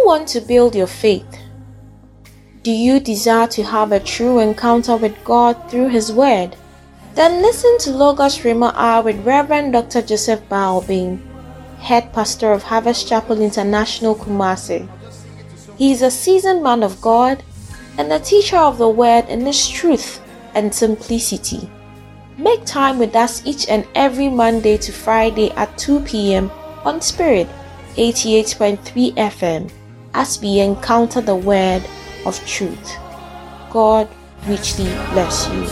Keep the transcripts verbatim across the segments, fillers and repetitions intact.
want to build your faith? Do you desire to have a true encounter with God through His Word? Then listen to Logos Rhema Hour with Reverend Doctor Joseph Baobin, Head Pastor of Harvest Chapel International, Kumasi. He is a seasoned man of God and a teacher of the Word in its truth and simplicity. Make time with us each and every Monday to Friday at two p.m. on Spirit eighty-eight point three F M as we encounter the Word of truth. God richly bless you.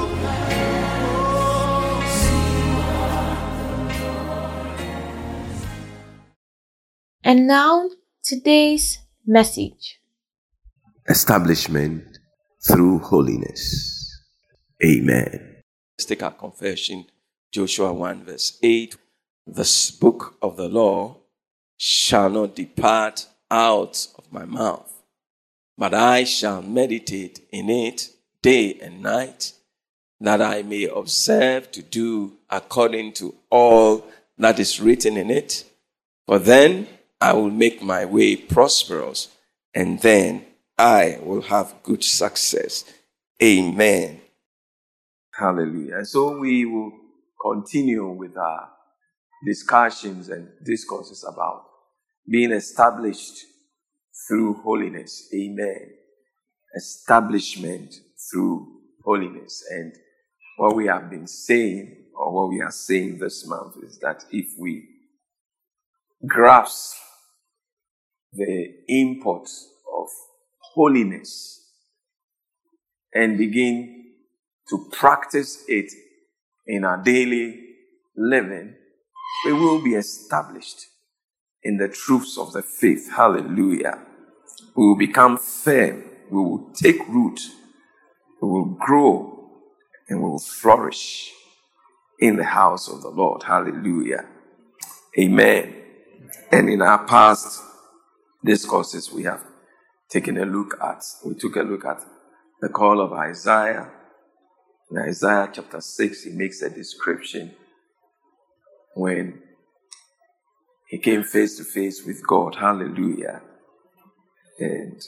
And now, today's message. Establishment through holiness. Amen. Let's take our confession. Joshua one verse eight. This book of the law shall not depart out of my mouth, but I shall meditate in it day and night, that I may observe to do according to all that is written in it. For then I will make my way prosperous, and then I will have good success. Amen. Hallelujah. So we will continue with our discussions and discourses about being established through holiness. Amen. Establishment through holiness. And what we have been saying, or what we are saying this month, is that if we grasp the import of holiness and begin to practice it in our daily living, we will be established in the truths of the faith. Hallelujah. We will become firm. We will take root. We will grow and we will flourish in the house of the Lord. Hallelujah. Amen. And in our past discourses, we have taken a look at, we took a look at the call of Isaiah. In Isaiah chapter six, he makes a description when he came face to face with God. Hallelujah. And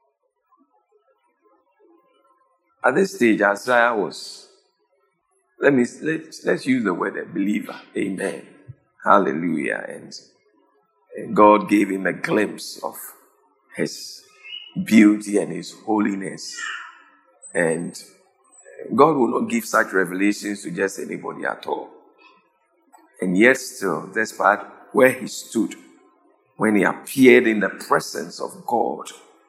at this stage, Isaiah was, let me, let's, let's use the word a believer. Amen. Hallelujah. And, and God gave him a glimpse of His beauty and His holiness. And God will not give such revelations to just anybody at all. And yet still, despite where he stood, when he appeared in the presence of God,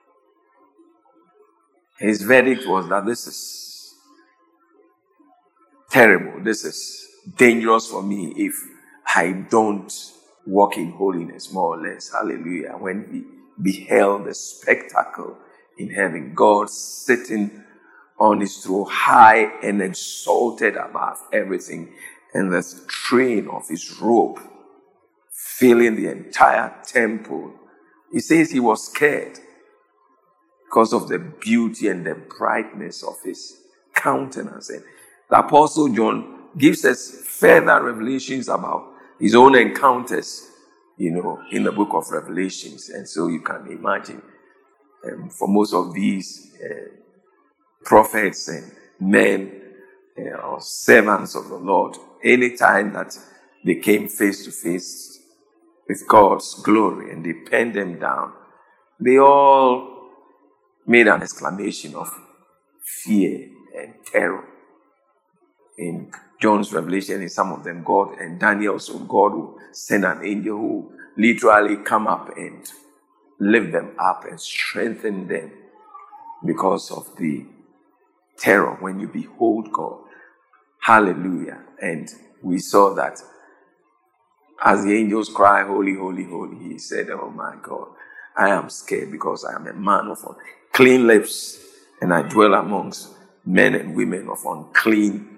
his verdict was that this is terrible. This is dangerous for me if I don't walk in holiness, more or less. Hallelujah. When he beheld the spectacle in heaven, God sitting on his throne, high and exalted above everything, and the train of his robe filling the entire temple. He says he was scared because of the beauty and the brightness of his countenance. And the Apostle John gives us further revelations about his own encounters, you know, in the book of Revelations. And so you can imagine, um, for most of these uh, prophets and men uh, or servants of the Lord, anytime that they came face to face with God's glory and they penned them down, they all made an exclamation of fear and terror. In John's revelation, in some of them, God and Daniel, so God will send an angel who literally come up and lift them up and strengthen them because of the terror when you behold God. Hallelujah. And we saw that as the angels cry, holy, holy, holy, he said, oh my God, I am scared because I am a man of unclean lips and I dwell amongst men and women of unclean,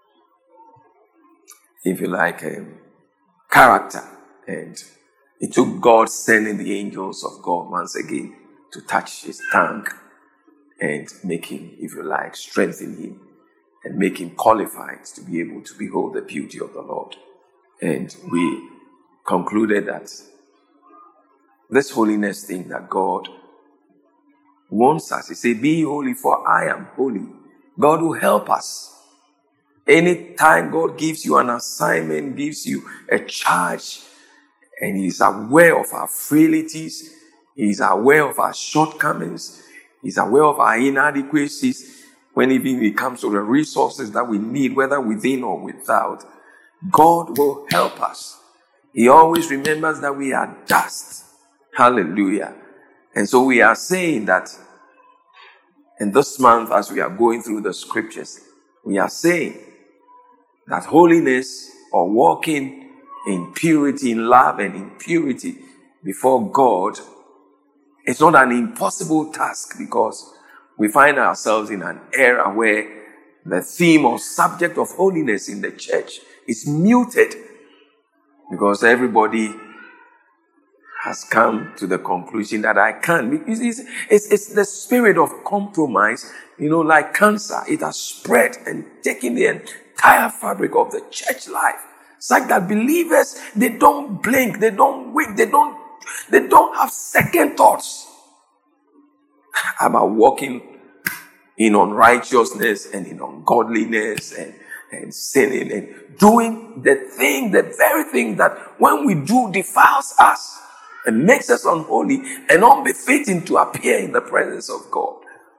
if you like, um, character. And it took God sending the angels of God once again to touch his tongue and make him, if you like, strengthen him and make him qualified to be able to behold the beauty of the Lord. And we concluded that this holiness thing that God wants us. He said, be holy for I am holy. God will help us. Anytime God gives you an assignment, gives you a charge, and He is aware of our frailties, He is aware of our shortcomings, He is aware of our inadequacies, when even it comes to the resources that we need, whether within or without, God will help us. He always remembers that we are dust. Hallelujah. And so we are saying that in this month, as we are going through the scriptures, we are saying that holiness, or walking in purity, in love and in purity before God, is not an impossible task, because we find ourselves in an era where the theme or subject of holiness in the church is muted, because everybody has come to the conclusion that I can't. It's, it's, it's, it's the spirit of compromise, you know, like cancer. It has spread and taken the entire fabric of the church life. It's like that believers, they don't blink, they don't wait, they don't, they don't have second thoughts about walking in unrighteousness and in ungodliness and, and sinning and doing the thing, the very thing that when we do defiles us and makes us unholy and unbefitting to appear in the presence of God.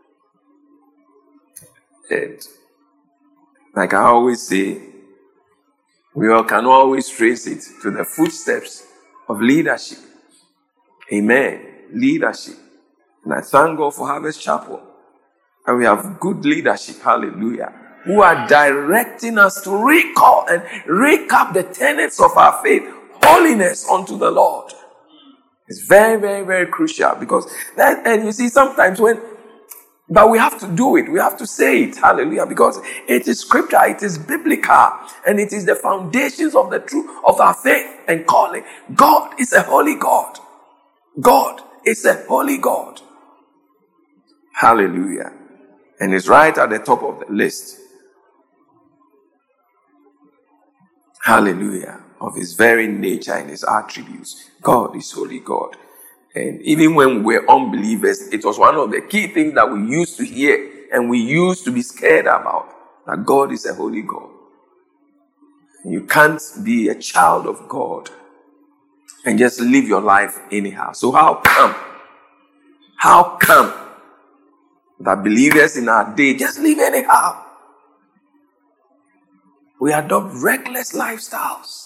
And like I always say, we all can always trace it to the footsteps of leadership. Amen. Leadership. And I thank God for Harvest Chapel. And we have good leadership. Hallelujah. Who are directing us to recall and recap the tenets of our faith. Holiness unto the Lord. It's very, very, very crucial, because that, and you see, sometimes when, but we have to do it. We have to say it. Hallelujah. Because it is scripture. It is biblical. And it is the foundations of the truth of our faith and calling. God is a holy God. God is a holy God. Hallelujah. And it's right at the top of the list. Hallelujah. Of His very nature and His attributes. God is holy God. And even when we were unbelievers, it was one of the key things that we used to hear and we used to be scared about. That God is a holy God. And you can't be a child of God and just live your life anyhow. So how come? How come that believers in our day just live anyhow? We adopt reckless lifestyles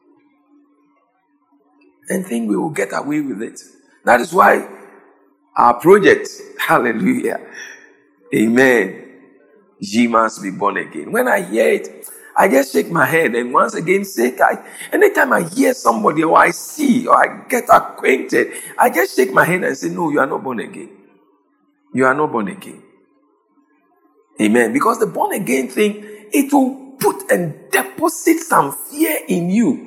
and think we will get away with it. That is why our project, hallelujah, amen, ye must be born again. When I hear it, I just shake my head and once again say, I, anytime I hear somebody or I see or I get acquainted, I just shake my head and say, no, you are not born again. You are not born again. Amen. Because the born again thing, it will put and deposit some fear in you.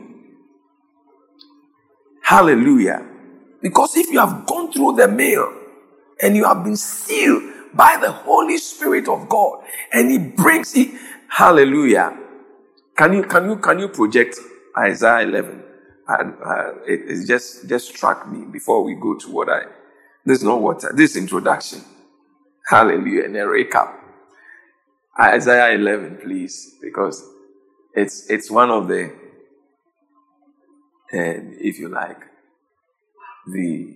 Hallelujah. Because if you have gone through the mail and you have been sealed by the Holy Spirit of God and He brings it, hallelujah. Can you can you can you project Isaiah eleven? And uh, it, it just just struck me before we go to what I. This is not what this introduction. Hallelujah, and a recap. Isaiah eleven, please, because it's it's one of the, and if you like, the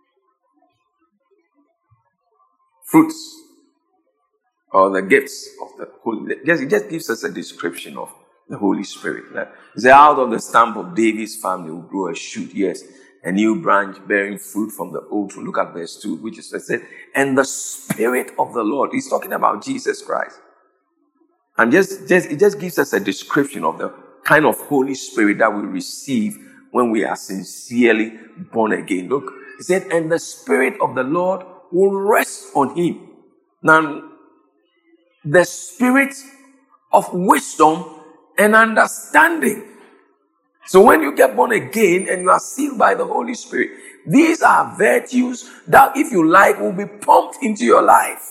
fruits or the gifts of the Holy. Just, it just gives us a description of the Holy Spirit. It's out of the stump of David's family will grow a shoot, yes, a new branch bearing fruit from the old tree. Look at verse two, which is said, and the Spirit of the Lord. He's talking about Jesus Christ. And just, just it just gives us a description of the kind of Holy Spirit that we receive when we are sincerely born again. Look, he said, and the Spirit of the Lord will rest on him. Now, the Spirit of wisdom and understanding. So when you get born again and you are sealed by the Holy Spirit, these are virtues that, if you like, will be pumped into your life.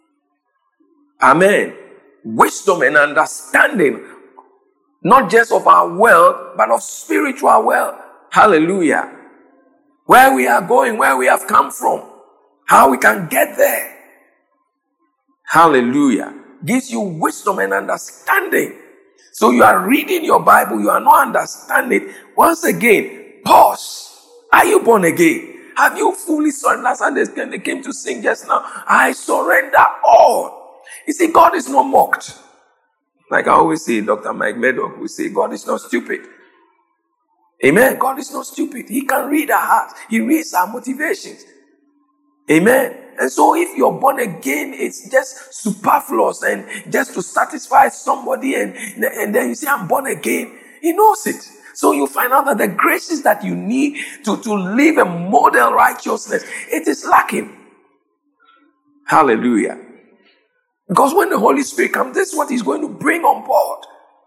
Amen. Wisdom and understanding, not just of our wealth, but of spiritual wealth. Hallelujah. where we are going, where we have come from, how we can get there. Hallelujah. Gives you wisdom and understanding. So you are reading your Bible, you are not understanding. Once again, pause. Are you born again? Have you fully surrendered? Last Sunday they came to sing just now. I surrender all. You see, God is not mocked. Like I always say, Doctor Mike Meadow will say, God is not stupid. Amen. God is not stupid. He can read our hearts. He reads our motivations. Amen. And so if you're born again, it's just superfluous and just to satisfy somebody and, and then you say, I'm born again. He knows it. So you find out that the graces that you need to, to live a model righteousness, it is lacking. Hallelujah. Because when the Holy Spirit comes, this is what he's going to bring on board.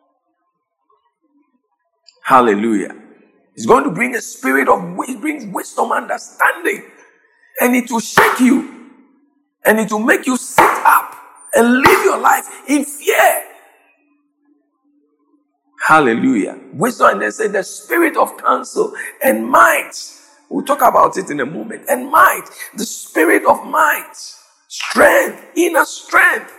Hallelujah. He's going to bring a spirit of, he brings wisdom, understanding. And it will shake you. And it will make you sit up and live your life in fear. Hallelujah. Wisdom, and they say the spirit of counsel and might. We'll talk about it in a moment. And might. The spirit of might. Strength. Inner strength.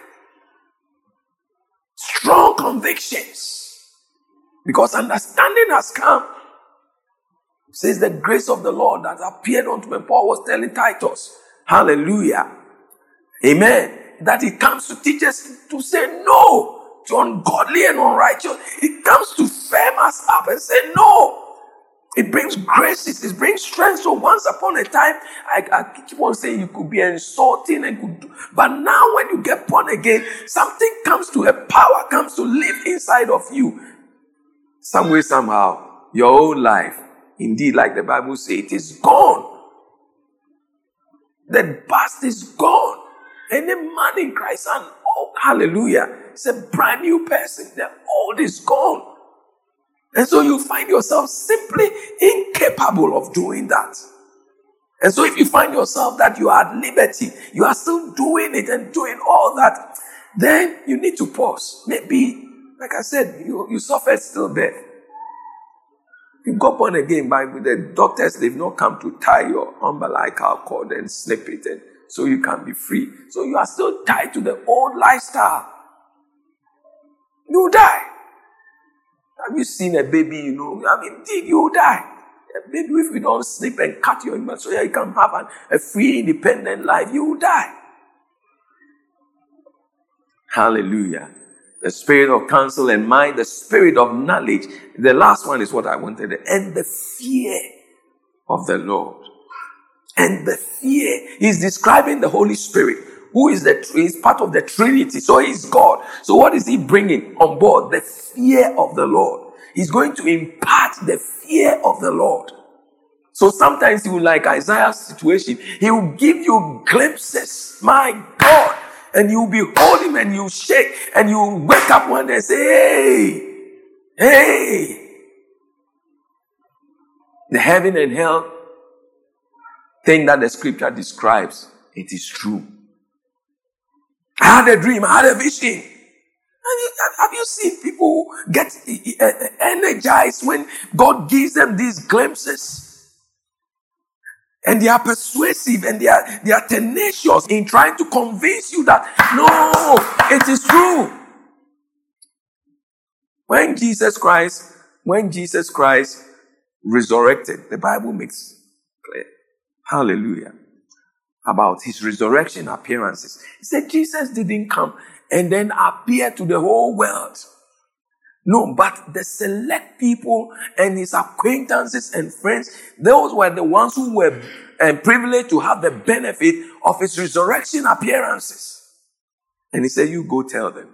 Strong convictions. Because understanding has come. It says the grace of the Lord that appeared unto me. Paul was telling Titus. Hallelujah. Amen. That it comes to teach us to say no to ungodly and unrighteous. It comes to firm us up and say no. It brings grace. It brings strength. So once upon a time, I, I keep on saying you could be insulting and could do, but now when you get born again, something comes to, a power comes to live inside of you. Some way, somehow, your own life, indeed, like the Bible says, it is gone. The past is gone. And the man in Christ, and oh, hallelujah, it's a brand new person. The old is gone. And so you find yourself simply incapable of doing that. And so if you find yourself that you are at liberty, you are still doing it and doing all that, then you need to pause. Maybe, like I said, you, you suffered stillbirth. You got born again, by the doctors, they've not come to tie your umbilical cord and snip it, and so you can be free. So you are still tied to the old lifestyle. You die. Have you seen a baby, you know? I mean, you die. A baby, if you don't snip and cut your image so you can have an, a free, independent life, you will die. Hallelujah. The spirit of counsel and mind, the spirit of knowledge. The last one is what I wanted. And the fear of the Lord. And the fear. He's describing the Holy Spirit, who is the is part of the Trinity. So he's God. So what is he bringing on board? The fear of the Lord. He's going to impart the fear of the Lord. So sometimes he will, like Isaiah's situation, he will give you glimpses. My God. And you'll behold him and you shake and you wake up one day and say, hey, hey. The heaven and hell thing that the scripture describes, it is true. I had a dream, I had a vision. Have you seen people get energized when God gives them these glimpses? And they are persuasive and they are, they are tenacious in trying to convince you that, no, it is true. When Jesus Christ, when Jesus Christ resurrected, the Bible makes clear, hallelujah, about his resurrection appearances. He said Jesus didn't come and then appear to the whole world. No, but the select people and his acquaintances and friends, those were the ones who were uh, privileged to have the benefit of his resurrection appearances. And he said, you go tell them.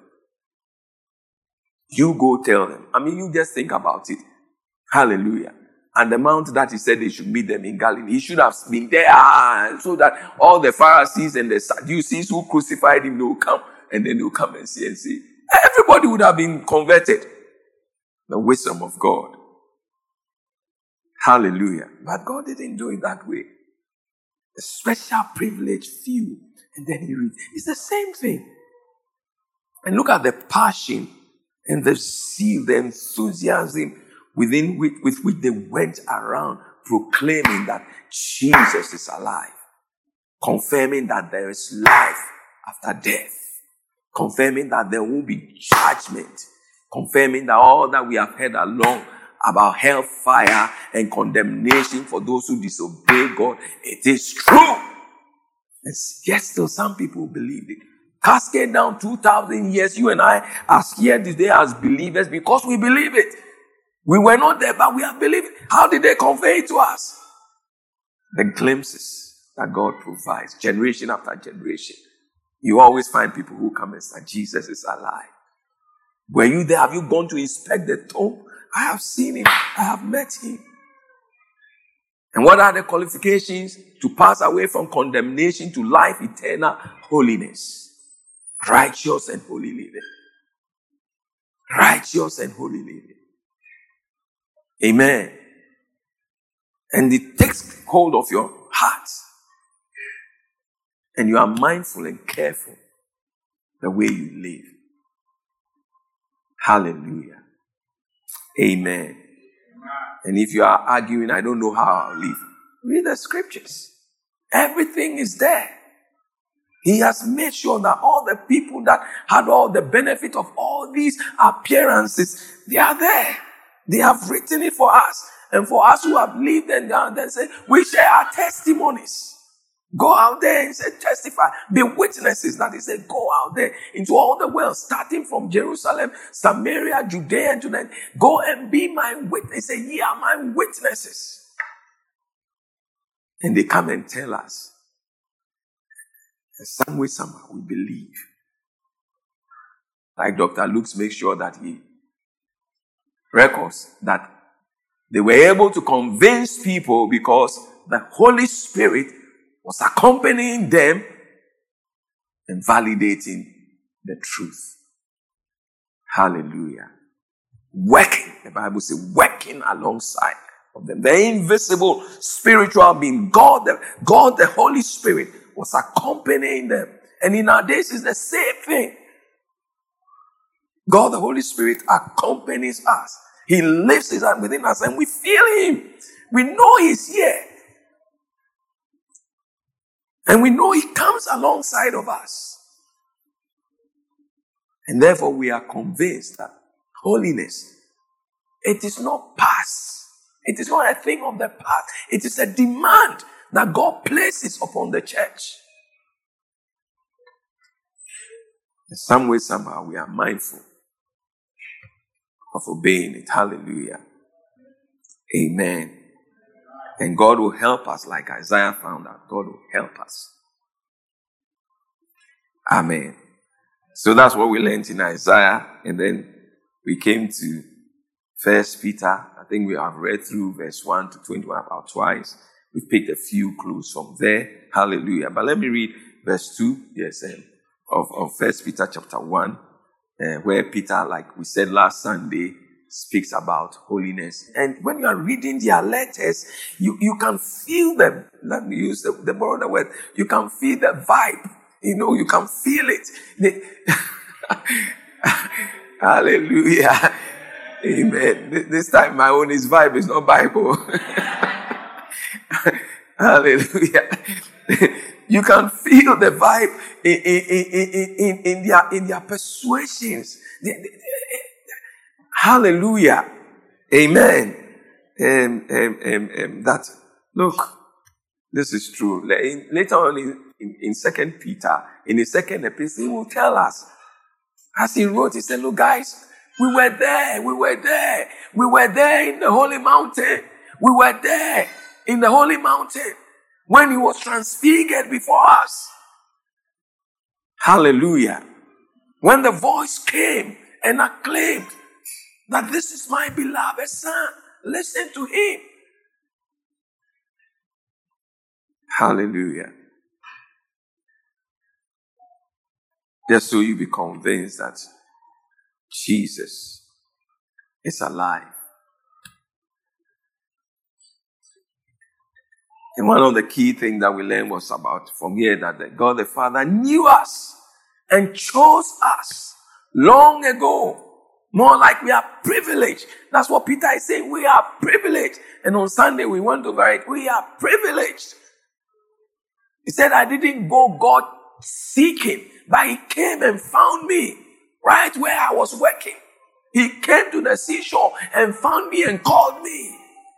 You go tell them. I mean, you just think about it. Hallelujah. And the mount that he said they should meet them in Galilee, he should have been there so that all the Pharisees and the Sadducees who crucified him, they will come and then they'll come and see and see. Everybody would have been converted. The wisdom of God. Hallelujah. But God didn't do it that way. A special privileged few. And then he reads. It's the same thing. And look at the passion and the zeal, the enthusiasm within which, with which they went around proclaiming that Jesus is alive, confirming that there is life after death, confirming that there will be judgment, confirming that all that we have heard along about hellfire and condemnation for those who disobey God, it is true. And yet still some people believe it. Cascade down two thousand years, you and I are here today as believers because we believe it. We were not there, but we have believed it. How did they convey it to us? The glimpses that God provides, generation after generation. You always find people who come and say, Jesus is alive. Were you there? Have you gone to inspect the tomb? I have seen him. I have met him. And what are the qualifications to pass away from condemnation to life eternal? Holiness. Righteous and holy living. Righteous and holy living. Amen. And it takes hold of your heart. And you are mindful and careful the way you live. Hallelujah. Amen. And if you are arguing, I don't know how I'll live, read the scriptures. Everything is there. He has made sure that all the people that had all the benefit of all these appearances, they are there. They have written it for us. And for us who have lived and done, they say, we share our testimonies. Go out there and say, testify. Be witnesses. That he said, go out there into all the world, starting from Jerusalem, Samaria, Judea, and Judah. Go and be my witness. Say, ye are my witnesses. And they come and tell us. And some way, somehow, we believe. Like Doctor Lukes makes sure that he records that they were able to convince people because the Holy Spirit was accompanying them and validating the truth. Hallelujah. Working, the Bible says, working alongside of them. The invisible spiritual being, God the, God the Holy Spirit, was accompanying them. And in our days, it's the same thing. God the Holy Spirit accompanies us. He lives within us and we feel him. We know he's here. And we know he comes alongside of us. And therefore we are convinced that holiness, it is not past. It is not a thing of the past. It is a demand that God places upon the church. In some way, somehow, we are mindful of obeying it. Hallelujah. Amen. And God will help us, like Isaiah found out. God will help us. Amen. So that's what we learned in Isaiah. And then we came to First Peter. I think we have read through verse one to twenty-one about twice. We've picked a few clues from there. Hallelujah. But let me read verse two, yes, um, of, of First Peter chapter one, uh, where Peter, like we said last Sunday, speaks about holiness. And when you are reading their letters, you, you can feel them. Let me use the, the borrow word. You can feel the vibe. You know, you can feel it. The Hallelujah. Amen. This time my own is vibe, is not Bible. Hallelujah. You can feel the vibe in, in, in, in, in, their, in their persuasions. The, the, the, hallelujah. Amen. Um, um, um, um, that, look, this is true. Later on in, in, in Second Peter, in his second epistle, he will tell us, as he wrote, he said, look, guys, we were there, we were there, we were there in the holy mountain. We were there in the holy mountain when he was transfigured before us. Hallelujah. When the voice came and acclaimed that this is my beloved son, listen to him. Hallelujah. Just so you be convinced that Jesus is alive. And one of the key things that we learned was about from here that God the Father knew us and chose us long ago More like we are privileged. That's what Peter is saying. We are privileged. And on Sunday we went over it. We are privileged. He said, I didn't go God seeking, but he came and found me right where I was working. He came to the seashore and found me and called me.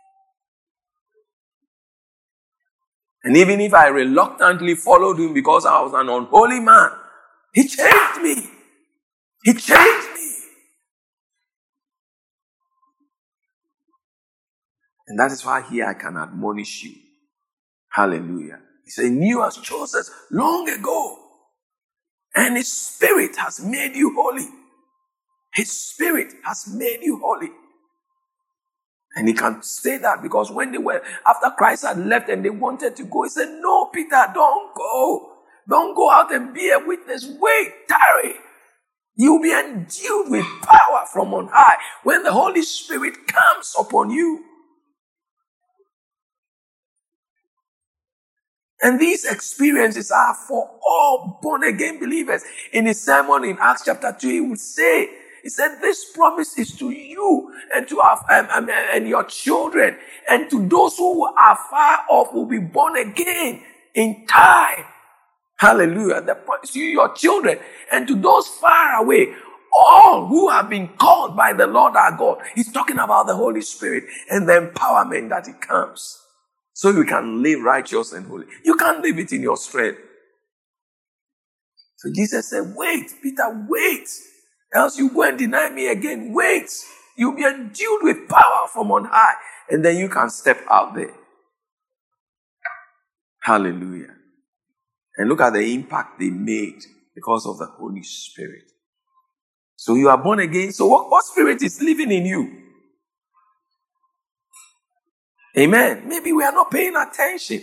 And even if I reluctantly followed him because I was an unholy man, he changed me. He changed me. And that is why here I can admonish you. Hallelujah. He said, "You has chosen us long ago. And his spirit has made you holy." His spirit has made you holy. And he can say that because when they were, after Christ had left and they wanted to go, he said, "No, Peter, don't go. Don't go out and be a witness. Wait, tarry. You'll be endued with power from on high when the Holy Spirit comes upon you." And these experiences are for all born-again believers. In his sermon in Acts chapter two, he would say, he said, "This promise is to you and to our, um, um, and your children, and to those who are far off will be born again in time." Hallelujah. The promise to you, your children, and to those far away, all who have been called by the Lord our God. He's talking about the Holy Spirit and the empowerment that it comes. So you can live righteous and holy. You can't live it in your strength. So Jesus said, "Wait, Peter, wait. Else you go and deny me again. Wait. You'll be endued with power from on high. And then you can step out there." Hallelujah. And look at the impact they made because of the Holy Spirit. So you are born again. So what, what spirit is living in you? Amen. Maybe we are not paying attention.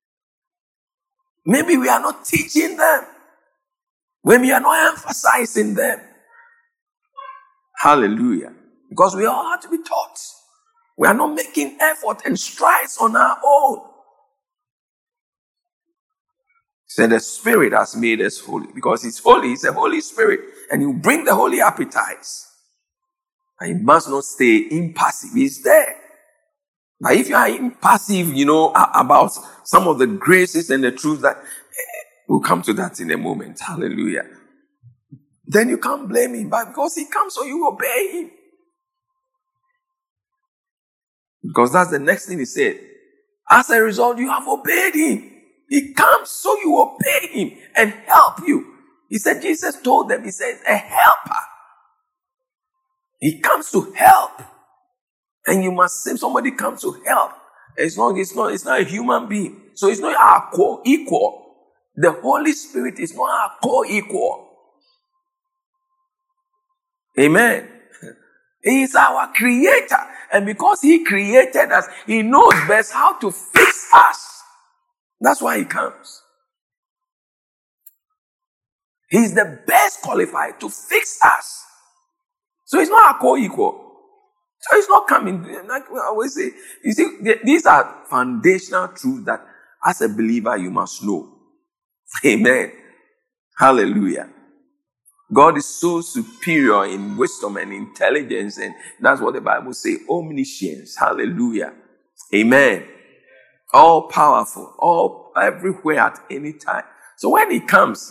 Maybe we are not teaching them. Maybe we are not emphasizing them. Hallelujah. Because we all have to be taught. We are not making effort and strides on our own. So the Spirit has made us holy. Because it's holy, it's a Holy Spirit. And you bring the holy appetites. And you must not stay impassive. It's there. But if you are impassive, you know, about some of the graces and the truths that, we'll come to that in a moment. Hallelujah. Then you can't blame him. But because he comes, so you obey him. Because that's the next thing he said. As a result, you have obeyed him. He comes, so you obey him and help you. He said, Jesus told them, he says, a helper. He comes to help. And you must say somebody comes to help. It's not, it's not, it's not a human being. So it's not our co-equal. The Holy Spirit is not our co-equal. Amen. He is our creator. And because he created us, he knows best how to fix us. That's why he comes. He's the best qualified to fix us. So he's not our co-equal. So it's not coming, like we always say, you see, these are foundational truths that as a believer you must know. Amen. Hallelujah. God is so superior in wisdom and intelligence, and that's what the Bible says, omniscience. Hallelujah. Amen. All powerful, all everywhere at any time. So when he comes,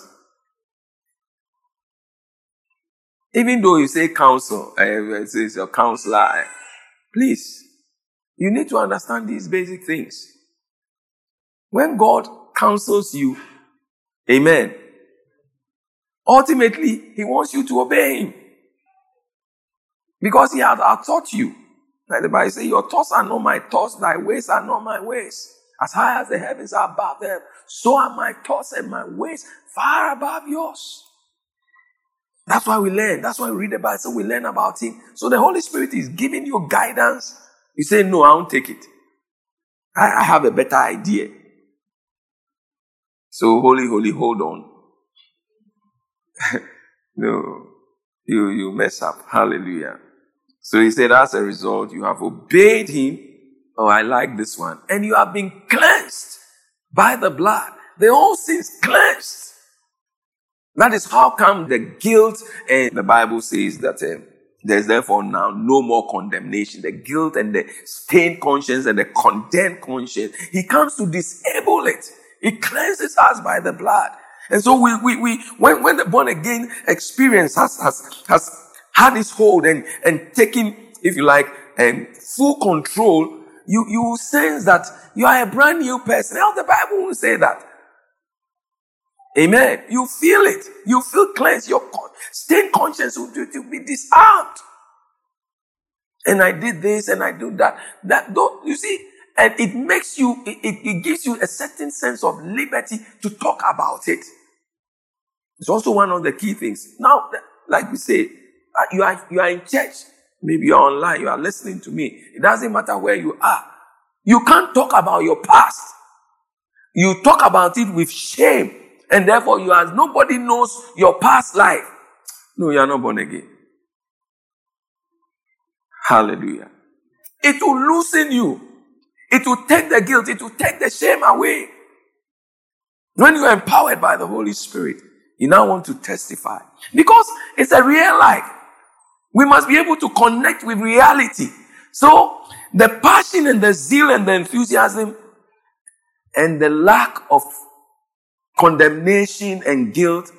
even though you say counsel, uh, it says your counselor, uh, please, you need to understand these basic things. When God counsels you, amen, ultimately, he wants you to obey him. Because he has taught you. Like the Bible says, your thoughts are not my thoughts, thy ways are not my ways. As high as the heavens are above them, so are my thoughts and my ways far above yours. That's why we learn. That's why we read the Bible. So we learn about him. So the Holy Spirit is giving you guidance. You say, no, I won't take it. I, I have a better idea. So holy, holy, hold on. No, you, you mess up. Hallelujah. So he said, as a result, you have obeyed him. Oh, I like this one. And you have been cleansed by the blood. The whole sins cleansed. That is how come the guilt, and the Bible says that uh, There's therefore now no more condemnation. The guilt and the stained conscience and the condemned conscience, he comes to disable it. He cleanses us by the blood. And so we, we, we, when, when the born again experience has, has, has had its hold and, and taken, if you like, and full control, you, you will sense that you are a brand new person. How the Bible will say that. Amen. You feel it. You feel cleansed. Your stained conscience will, will be disarmed. And I did this and I do that. That don't, you see, and it makes you, it, it gives you a certain sense of liberty to talk about it. It's also one of the key things. Now, like we say, you are, you are in church. Maybe you're online. You are listening to me. It doesn't matter where you are. You can't talk about your past. You talk about it with shame. And therefore, you are, nobody knows your past life. No, you are not born again. Hallelujah. It will loosen you. It will take the guilt. It will take the shame away. When you are empowered by the Holy Spirit, you now want to testify. Because it's a real life. We must be able to connect with reality. So, the passion and the zeal and the enthusiasm and the lack of condemnation and guilt,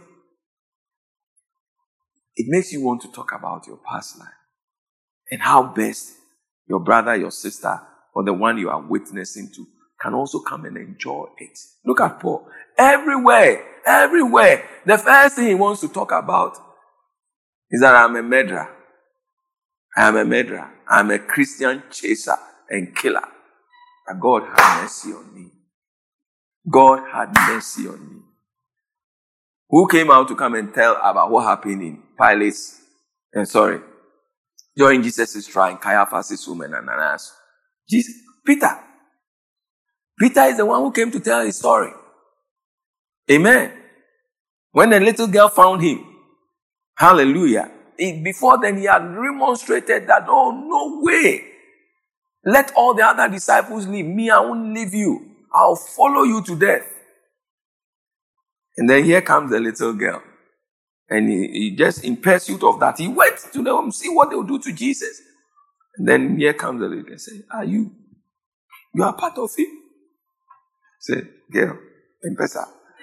it makes you want to talk about your past life and how best your brother, your sister, or the one you are witnessing to can also come and enjoy it. Look at Paul. Everywhere, everywhere, the first thing he wants to talk about is that I'm a murderer. I am a murderer. I'm a Christian chaser and killer. And God had mercy on me. God had mercy on me. Who came out to come and tell about what happened in Pilate's, uh, sorry, during Jesus' trial, Caiaphas' woman and Ananias? Jesus, Peter. Peter is the one who came to tell his story. Amen. When the little girl found him, hallelujah. It, before then, he had remonstrated that, oh, no way. Let all the other disciples leave. Me, I won't leave you. I'll follow you to death. And then here comes the little girl. And he, he just in pursuit of that, he went to them, see what they'll do to Jesus. And then here comes the little girl and say, are you? You are part of it? Say, girl, Empesa.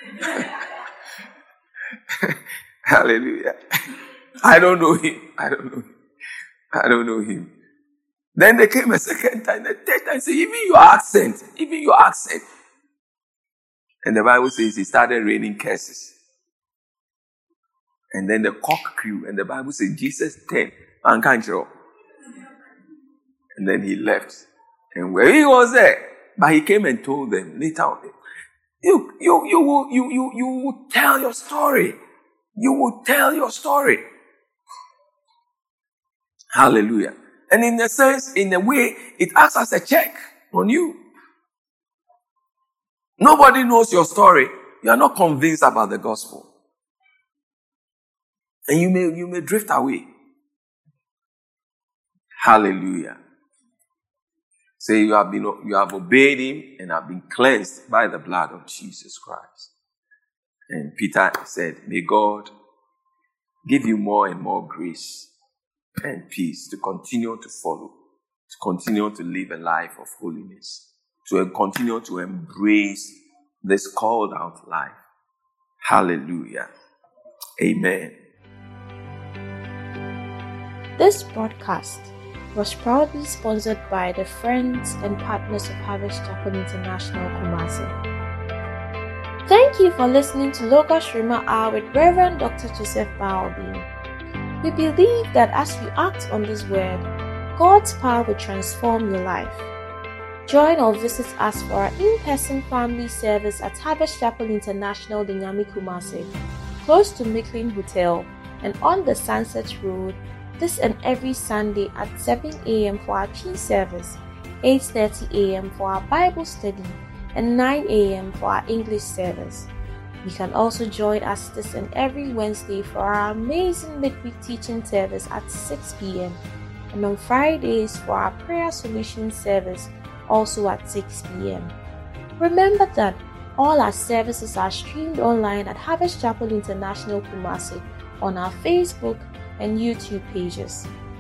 Hallelujah. I don't know him. I don't know him. I don't know him. Then they came a second time, the third time, say, even your accent, even your accent. And the Bible says he started raining curses. And then the cock crew, and the Bible says Jesus turned and can't show. And then he left. And where he was there, but he came and told them later on, you, you, you will, you, you, you will tell your story. You will tell your story. Hallelujah. And in a sense, in a way, it acts as a check on you. Nobody knows your story. You are not convinced about the gospel. And you may, you may drift away. Hallelujah. Say you have been, you have obeyed him and have been cleansed by the blood of Jesus Christ. And Peter said, may God give you more and more grace and peace to continue to follow, to continue to live a life of holiness, to continue to embrace this called out life. Hallelujah. Amen. This broadcast was proudly sponsored by the friends and partners of Harvest Chapel International, Kumasi. Thank you for listening to Logos Rhema Hour with Reverend Doctor Joseph Baobin. We believe that as you act on this word, God's power will transform your life. Join or visit us for our in-person family service at Harvest Chapel International, Dinyami, Kumasi, close to Micklin Hotel and on the Sunset Road, this and every Sunday at seven a.m. for our tea service, eight thirty a.m. for our Bible study, and nine a.m. for our English service. You can also join us this and every Wednesday for our amazing midweek teaching service at six p.m. and on Fridays for our prayer solution service also at six p.m. Remember that all our services are streamed online at Harvest Chapel International, Kumasi on our Facebook and YouTube pages.